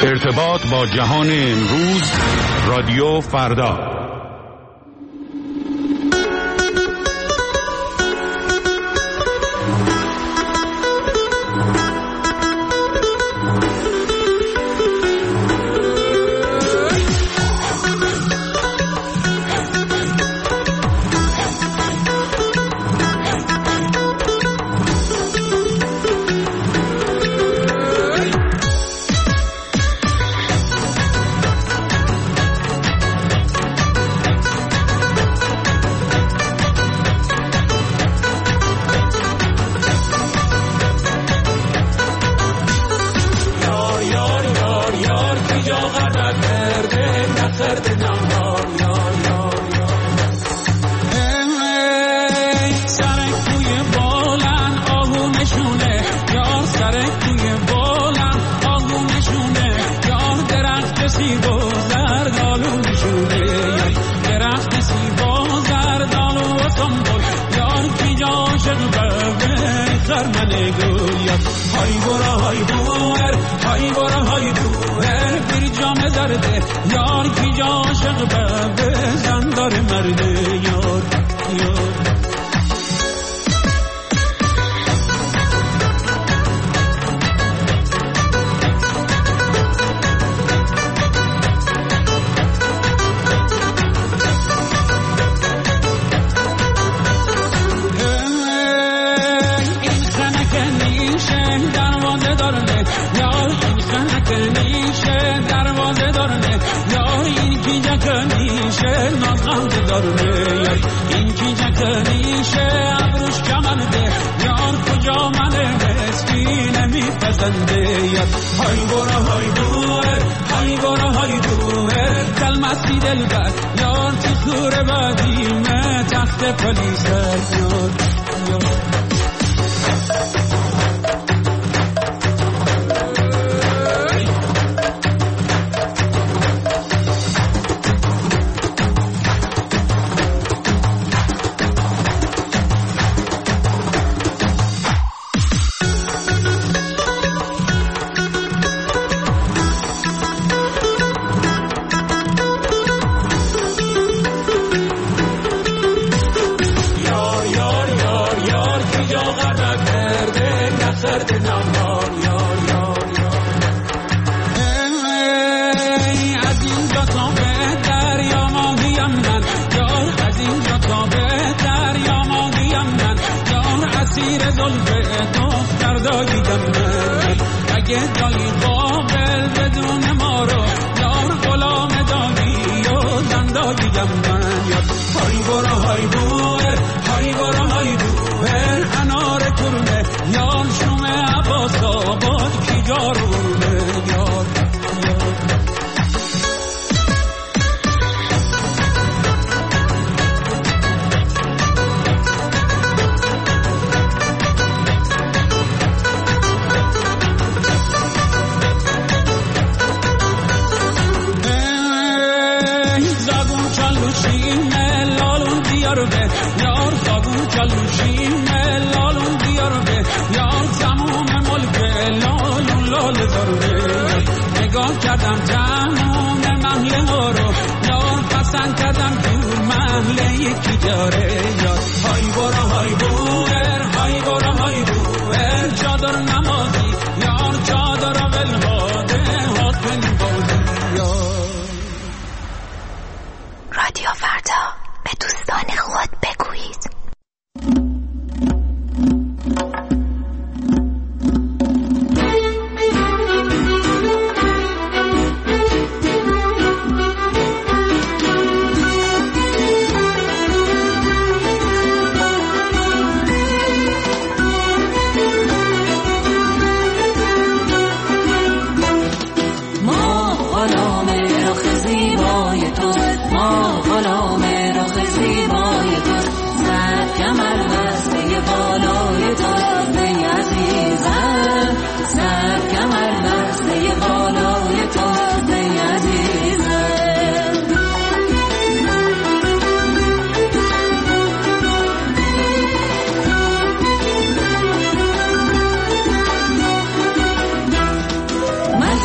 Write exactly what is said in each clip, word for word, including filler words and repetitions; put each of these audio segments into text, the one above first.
ارتباط با جهان امروز، رادیو فردا.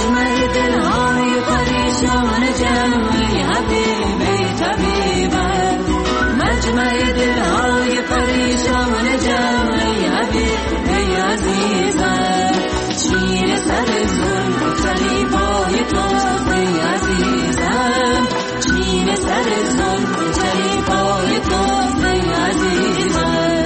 مجمع دلهای پریشان جمعی حبیبی طبیبم، مجمع دلهای پریشان جمعی حبیبی عزیزم، چین سر ظلم و چلیپای توست ای عزیزم، چین سر ظلم و چلیپای توست ای عزیزم.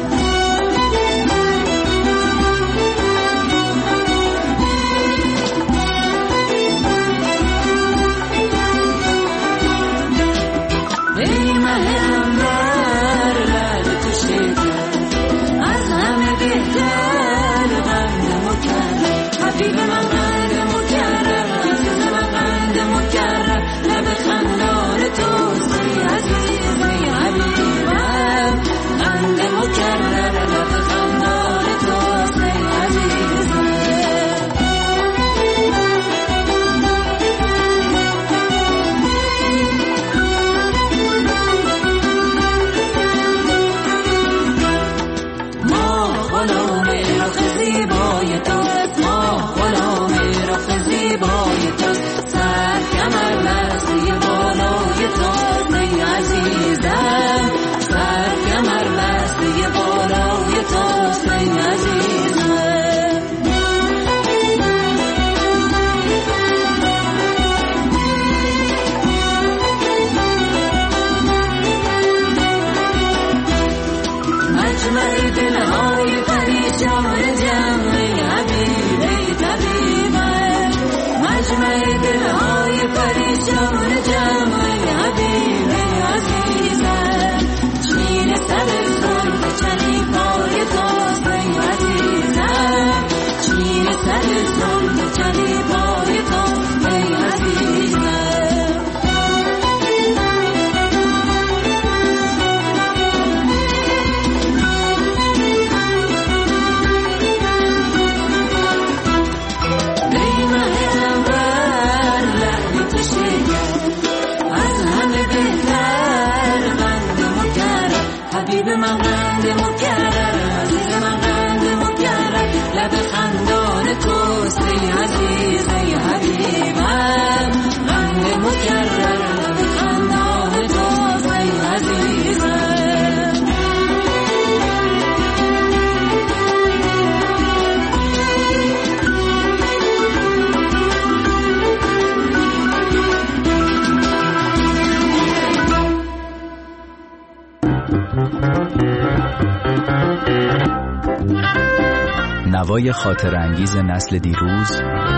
نوای خاطر انگیز نسل دیروز،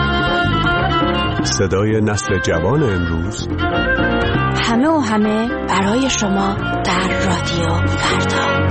صدای نسل جوان امروز، همه و همه برای شما در رادیو فردا.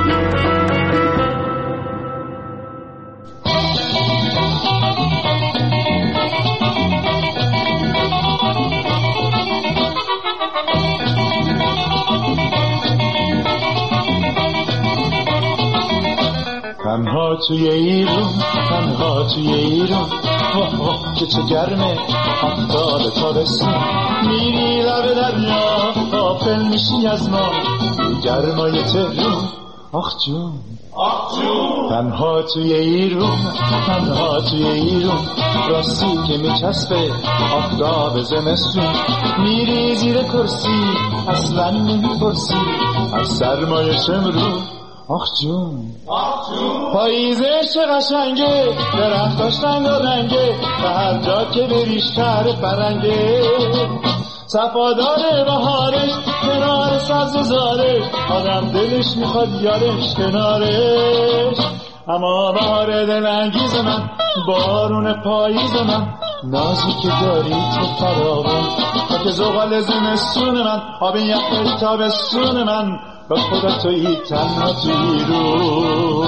تنها توی ایران، تنها توی ایران، واه واه که چه گرمه، آفتاب تابستون، میری لب دریا غافل میشی از ما، گرمای تهرون، آخ جون آخ جون. تنها توی ایران، تنها توی ایران، راستی که میچسبه آفتاب زمستون، میری زیر کرسی اصلا نمیپرسی از سرمایه شمرون، آخ جون آخ جون. پاییزه چه قشنگه، درختاش رنگ و رنگه، و هر جا که بریش تر فرنگه، صفادار بهارش کنار سبززارش، آدم دلش میخواد یارش کنارش. اما بهار دلانگیز من، بارون پاییز من، نازی که داری تو فراوان، خاک زغال زمستون من، آب یخ تابستون من، با خدا تویی تنها تویی رو.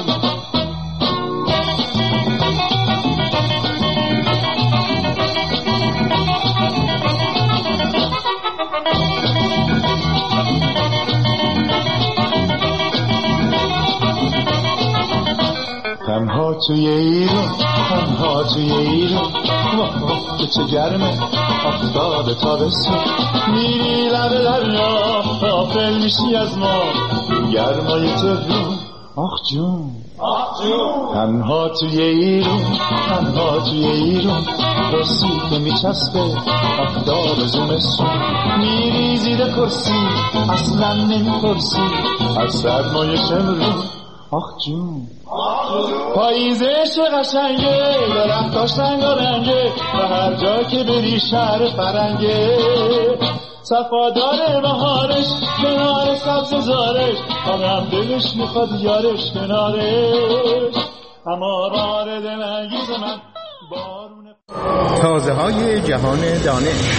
تنها توی ایران، تنها توی ایران، واه واه که چه گرمه، آفتاب تابستون، میری لب دریا غافل میشی از ما، گرمای تهرون، آخ جون آخ جون. تنها توی ایران، تنها توی ایران، قرصی که میچسبه آفتاب زمستون، میری زیر کرسی اصلا نمیپرسی از سرمایه شمرون. آخ جون پاییزش قشنگه، درختاش رنگارنگه و هر جا که بری شهر فرنگه. صفادار بهارش کنار سبز زارش، آدم دلش میخواد یارش کنارش. اما بار دلانگیز من بارون تازه های جهان دانش.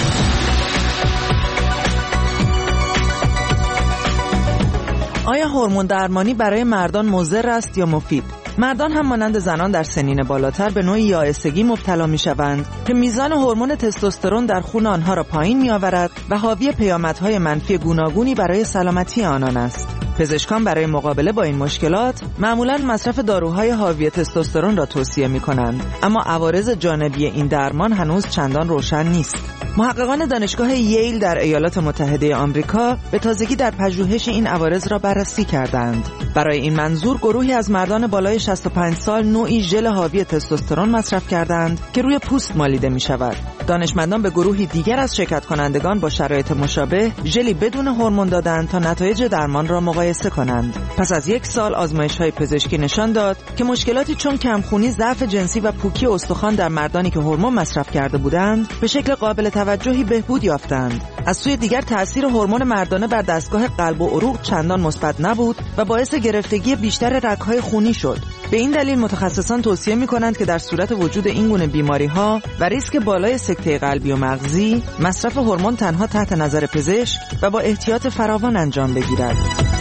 آیا هورمون درمانی برای مردان مضر است یا مفید؟ مردان هم مانند زنان در سنین بالاتر به نوعی یائسگی مبتلا می‌شوند که میزان هورمون تستوسترون در خون آنها را پایین می‌آورد و حاوی پیامدهای منفی گوناگونی برای سلامتی آنان است. پزشکان برای مقابله با این مشکلات معمولاً مصرف داروهای حاوی تستوسترون را توصیه می‌کنند، اما عوارض جانبی این درمان هنوز چندان روشن نیست. محققان دانشگاه ییل در ایالات متحده آمریکا به تازگی در پژوهش این عوارض را بررسی کردند. برای این منظور گروهی از مردان بالای شصت و پنج سال نوعی ژل حاوی تستوسترون مصرف کردند که روی پوست مالیده می شود. دانشمندان به گروهی دیگر از شرکت کنندگان با شرایط مشابه ژلی بدون هورمون دادند تا نتایج درمان را مقایسه کنند. پس از یک سال آزمایش‌های پزشکی نشان داد که مشکلاتی چون کمخونی، ضعف جنسی و پوکی استخوان در مردانی که هورمون مصرف کرده بودند به شکل قابل توجهی بهبود یافتند. از سوی دیگر تأثیر هورمون مردانه بر دستگاه قلب و عروق چندان مثبت نبود و باعث گرفتگی بیشتر رگ‌های خونی شد. به این دلیل متخصصان توصیه می‌کنند که در صورت وجود این گونه بیماری‌ها و ریسک بالای سکته قلبی و مغزی، مصرف هورمون تنها تحت نظر پزشک و با احتیاط فراوان انجام بگیرد.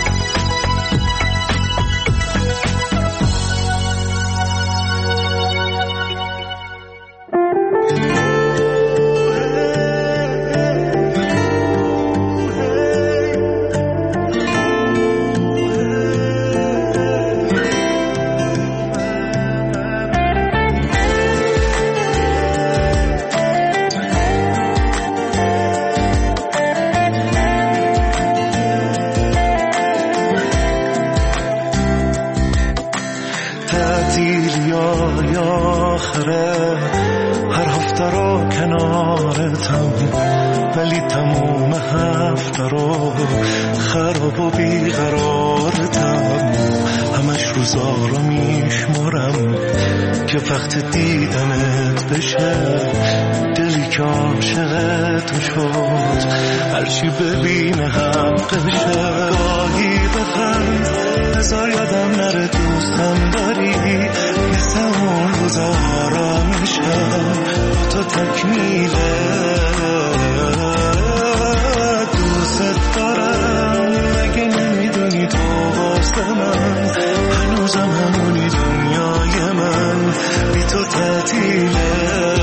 هر هفته رو کنارتم، ولی تموم هفته رو خراب و بیقرارتم. همش روزا رو میشمارم که وقت دیدنت بشه، دلی که عاشقت شد هرچی ببینه حقشه. گاهی بخند بذار یادم نره دوستم داری، مثل اون روزا را میشم با تو تکمیله. دوست دارم مگه نمیدونی تو واسه من هنوزم همونی دنیای من، بی تو تعطیله.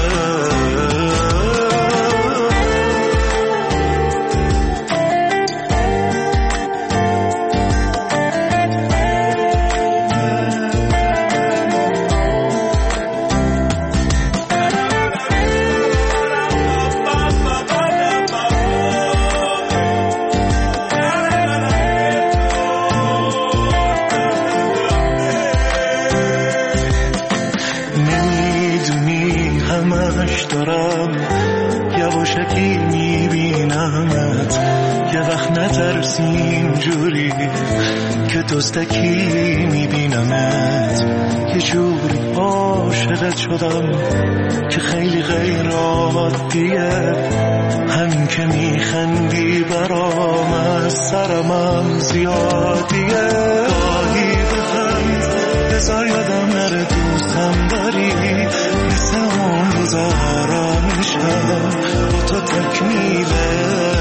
یواشکی میبینمت، یه وقت نترسیم جوری که دوستکی میبینمت. یه جوری عاشقت شدم که خیلی غیر عادیه، همین که میخندی برام از سرمم زیادیه. گاهی بخند بذار یادم نره دوستم داری، مثل اون روزا را میشم با تو تکمیله.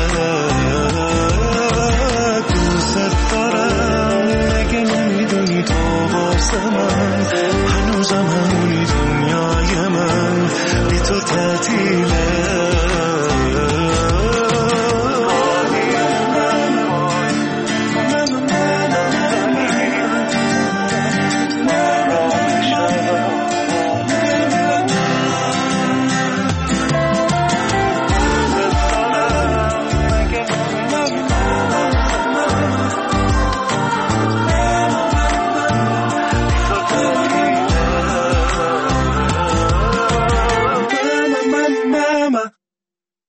دوست دارم مگه نمیدونی تو واسه من هنوزم همونی دنیای من، بی تو تعطیله.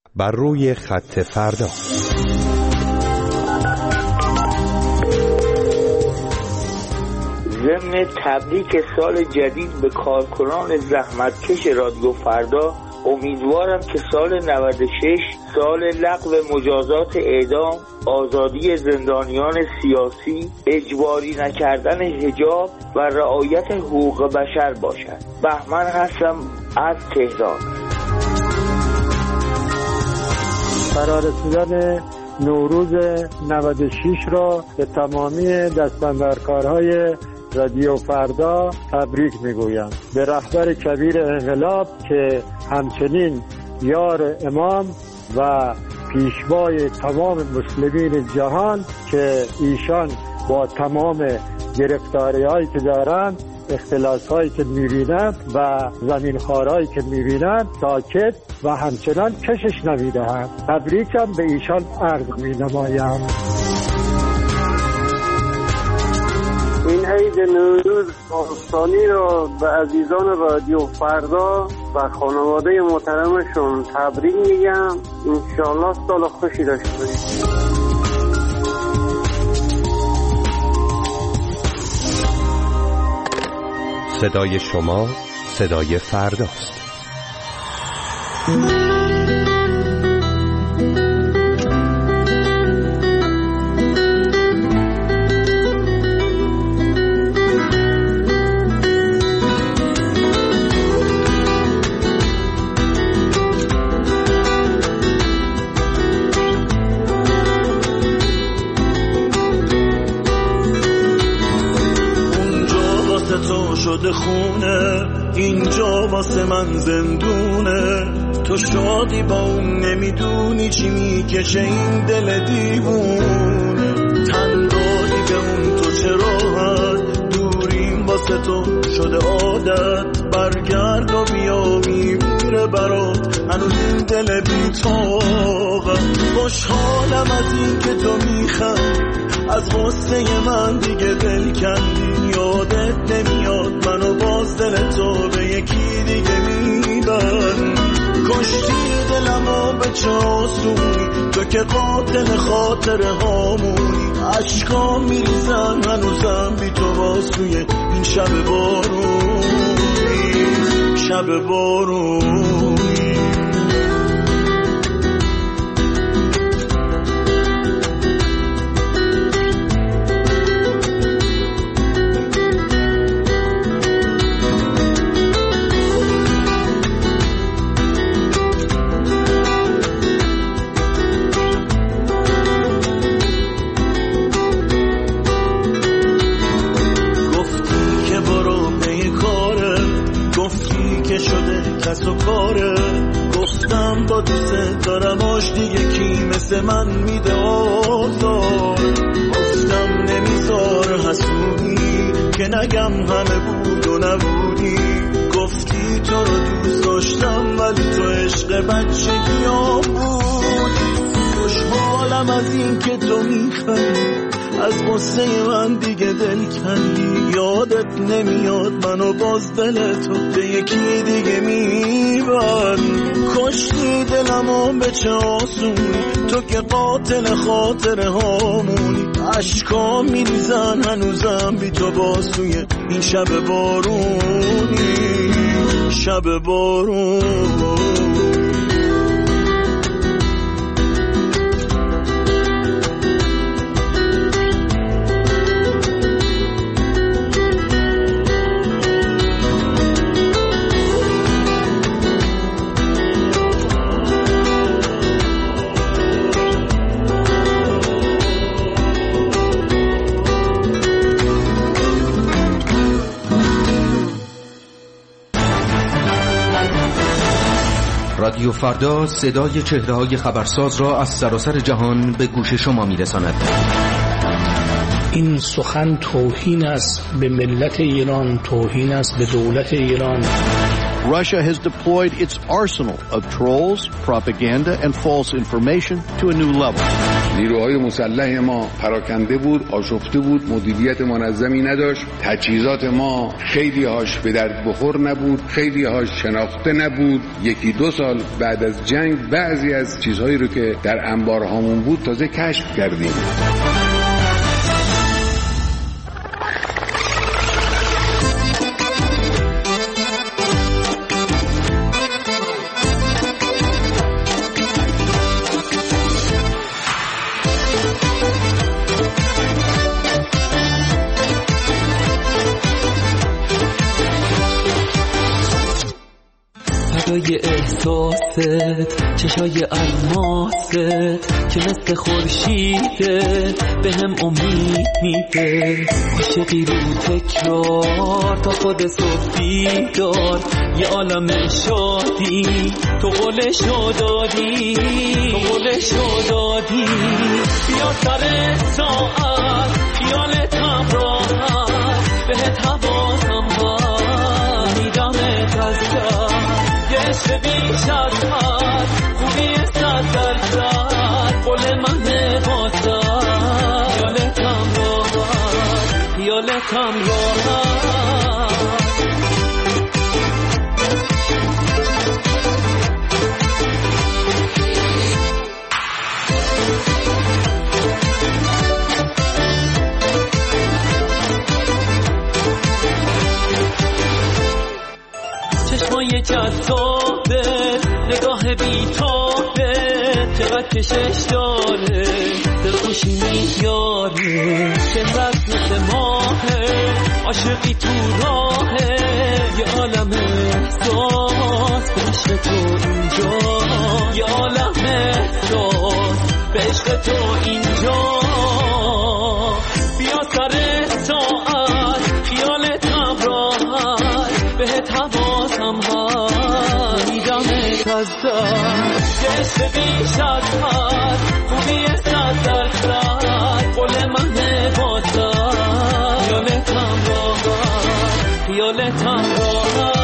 بر روی خط فردا. ضمن تبریک سال جدید به کارکنان زحمتکش رادیو فردا، امیدوارم که سال نود و شش سال لغو مجازات اعدام، آزادی زندانیان سیاسی، اجباری نکردن حجاب و رعایت حقوق بشر باشد. بهمن هستم از تهران. فرارسیدن نوروز نود و شش را به تمامی دستاندرکارهای رادیو فردا تبریک میگویم. به رهبر کبیر انقلاب که همچنین یار امام و پیشوای تمام مسلمین جهان که ایشان با تمام گرفتاری هایی که دارند، اختلاس هایی که میبینند و زمین خارهایی که میبینند ساکت و همچنان کشش نمیدهند. تبریکم به ایشان عرض مینمایم. این عید نوروز باستانی را به عزیزان رادیو فردا و خانواده محترمشون تبریک میگم. انشالله سال خوشی داشته باشید. صدای شما صدای فرداست. شده خونه، اینجا واسه من زندونه. تو شادی با اون نمیدونی چی میکشه این دل دیوونه. تنهایی به اون تو چه راحت، دوریم واسه تو شده عادت. برگرد و بیا میمیره برات هنوز این دل بی‌طاقت. خوشحالم از این که تو میخندی، از غصه من دیگه دل کندی. یادت نمیاد منو باز دل تو به یکی دیگه میبرد. کشتی دلمو به چه آسونی، تو که قاتل خاطر هامونی. عشقام میریزن هنوزم بی تو واسوی این شب بارونی، شب بارونی. کس و کاره، گفتم با دوست دارم آش دیگه کی مثل من میده آزار. گفتم نمیذار حسودی که نگم همه بود و نبودی. گفتی تو رو دوست داشتم ولی تو عشق بچگیام بودی. خوشحالم از این که تو میخندی، از قصه من دیگه دل کندی. یادت نمیاد منو باز دل تو به یکی دیگه میبرد. کشتی دلمو به چه آسونی، تو که قاتل خاطر هامونی. عشقام میریزن هنوزم بی تو باسوی این شب بارونی، شب بارونی. رادیو فردا صدای چهره‌های خبرساز را از سراسر جهان به گوش شما می‌رساند. این سخن توهین است به ملت ایران، توهین است به دولت ایران. Russia has deployed its arsenal of trolls, propaganda, and false information to a new level. نیروهای مسلح ما پراکنده بود، آشفته بود، مدیریت منظمی نداشت، تجهیزات ما خیلی هاش به درد بخور نبود، خیلی هاش شناخته نبود. یکی دو سال بعد از جنگ بعضی از چیزهایی رو که در انبارهامون بود تازه کشف کردیم. احساست چشای الماست که مثل خورشیده به هم امید میده، عاشقی رو تکرار تا خود صبحی دار، یه عالم شادی تو قولشو دادی، تو قولشو دادی. بیا سر ساعت خیالتم راحت، بهت حواسم هست میدمت از دست، یه بیش از حد خوبی صد درصد، قول من واسه خیالتم راحت، خیالتم راحت. چشمای جذابه، نگاه بیتابه، چقدر کشش داره، دلخوشی میاره، چقدر مثل ماهه، عاشقی تو راهه، یه عالم احساس به عشق تو اینجا، یه عالم احساس به عشق تو اینجا. بیا سر ساعت خیالتم راحت، بهت حواسم هست میدمت از دست، یه عشق بیش از حد خوبی صد درصد، قول من واسه خیالتم راحت، خیالتم راحت.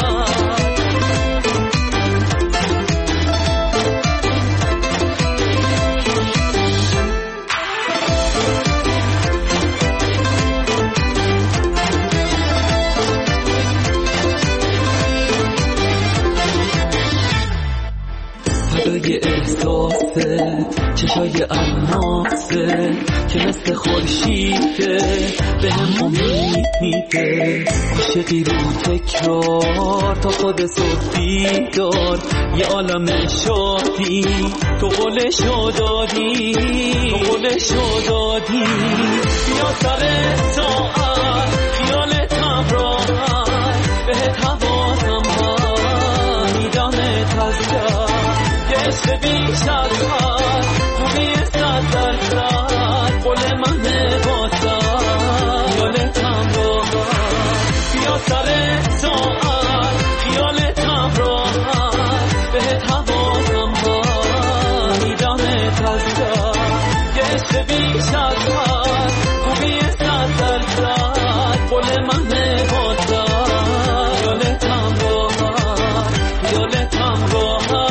یه احساسه چشای الماسه که مثل خورشیده به هم امید میده، عاشقی رو تکرار تا خود صبحی دار، یه عالم شادی تو قولشو دادی، تو قولشو دادی. بیا سر ساعت خیالتم راحت، بهت حواسم هست میدمت از دست، عشق بیش از حد خوبی صد درصد، قول من واسه خیالتم راحت. بیا سر ساعت خیالتم راحت، بهت حواسم هست میدمت از دست، یه عشق بیش از حد خوبی صد درصد، قول من واسه خیالتم راحت، خیالتم راحت.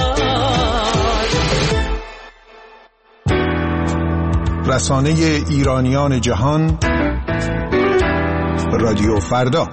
رسانه ایرانیان جهان، رادیو فردا.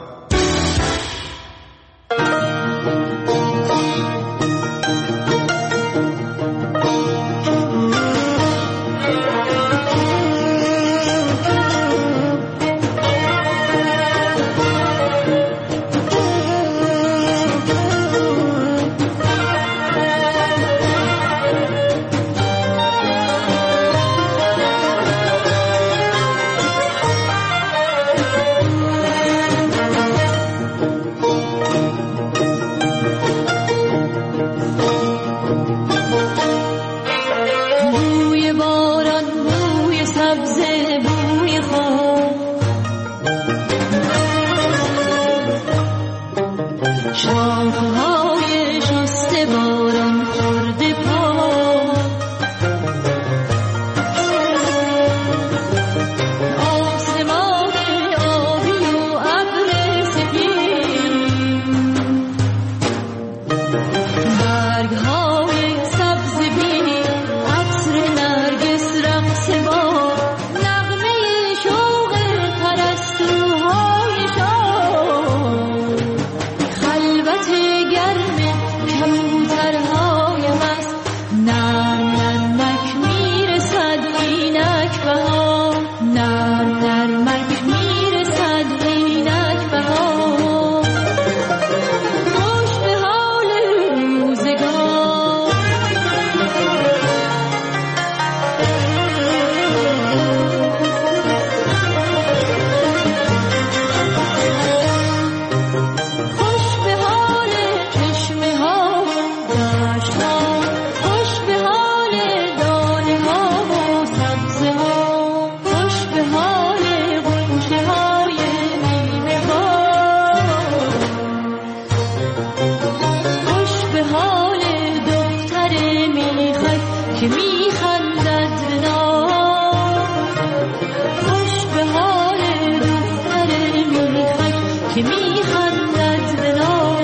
که میخندد به نام، خوش به حال دختر میخک که میخندد به نام.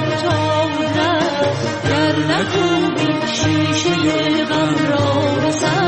شیشه غم را بسر